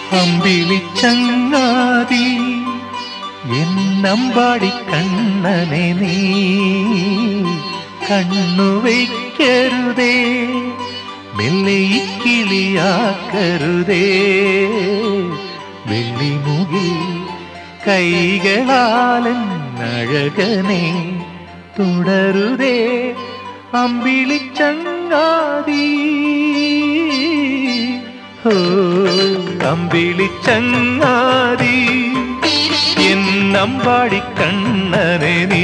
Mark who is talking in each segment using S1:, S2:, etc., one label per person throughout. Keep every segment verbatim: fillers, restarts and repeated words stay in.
S1: അമ്പിളിച്ചങ്ങാതി എന്നമ്പാടി കണ്ണനെ നീ കണ്ണുവയ്ക്കരുതേ, മെല്ലെ കിളിയാക്കരുതേ. വെള്ളിമുകിൽ കൈകളാലഴകനെ തുടരുതേ അമ്പിളിച്ചങ്ങാതി. ഓ അമ്പിളിച്ചങ്ങാതി എന്നമ്പാടി കണ്ണനെ നീ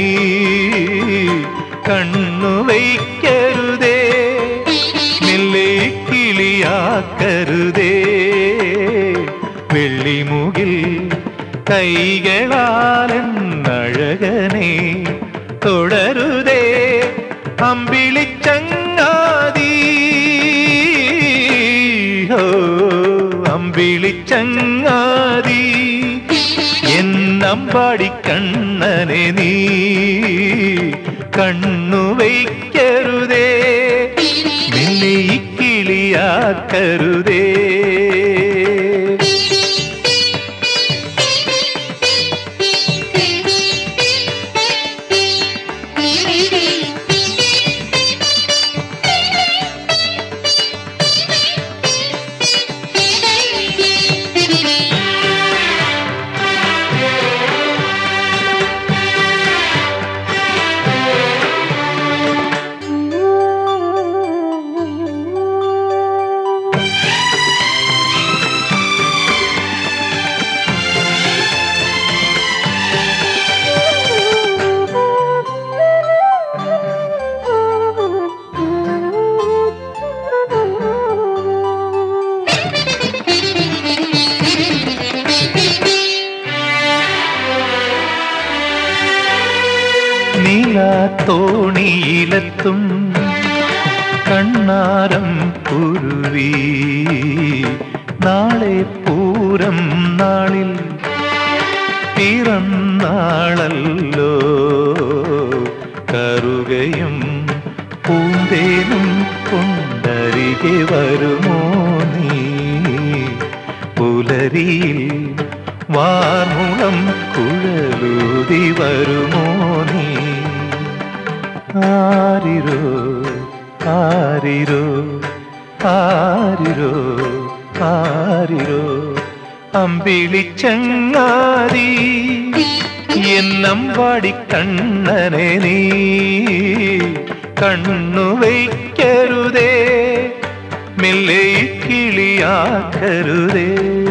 S1: കണ്ണുവയ്ക്കരുതേ, മെല്ലെ കിളിയാക്കരുതേ. വെള്ളിമുകിൽ കൈകളാലഴകനെ തുടരുതേ അമ്പിളിച്ചങ്ങാതി. ഓ അമ്പിളിച്ചങ്ങാതി എന്നമ്പാടി കണ്ണനെ നീ കണ്ണുവയ്ക്കരുതേ, മെല്ലെ കിളിയാക്കരുതേ. തോണിയിലെത്തും കണ്ണാരം കുരുവി, നാളെ പൂരം നാളിൽ പിറന്നാളല്ലോ. കറുകയും പൂന്തേനും കൊണ്ടരികെ വരുമോ നീ, പുലരിയിൽ വാർമുളം കുഴലൂതി വരുമോ നീ. ആരിരോ ആരിരോ ആരിരോ ആരിരോ അമ്പിളിച്ചങ്ങാതി എന്നമ്പാടി കണ്ണനെ നീ കണ്ണുവയ്ക്കരുതേ, മെല്ലെ കിളിയാക്കരുതേ.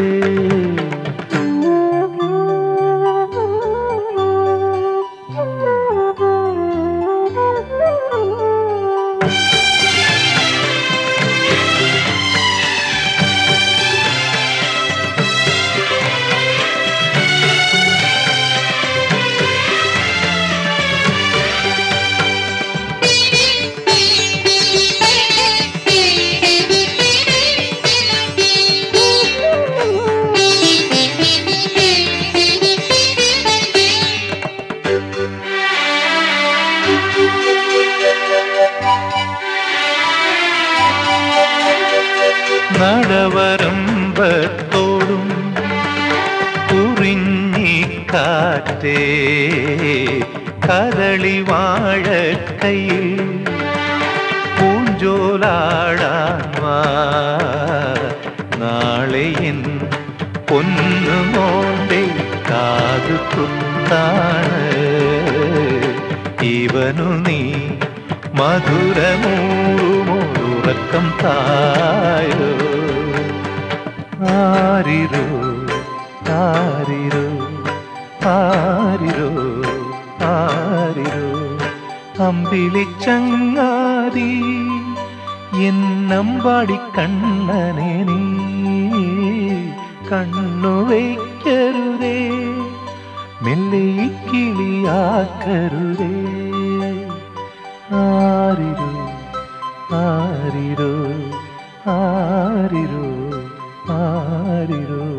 S1: നടവരമ്പത്തോടും കുറിഞ്ഞിക്കാറ്റേ, കദളി വാഴക്കൈയിൽ പൂഞ്ചോലാടാൻ വാ. നാളെയൻ പൊന്നുമോന്റെ കാതു കുത്താണ്, ഇവനു നീ മധുരമൂറുമോരുറക്കം തായോ. ആരിരോ ആരിരോ ആരിരോ ആരിരോ അമ്പിളിച്ചങ്ങാതി എന്നമ്പാടി കണ്ണനെ നീ കണ്ണുവയ്ക്കരുതേ, മെല്ലെ കിളിയാക്കരുതേ. ആരിരോ ആരിരോ ആരിരോ ആരിരോ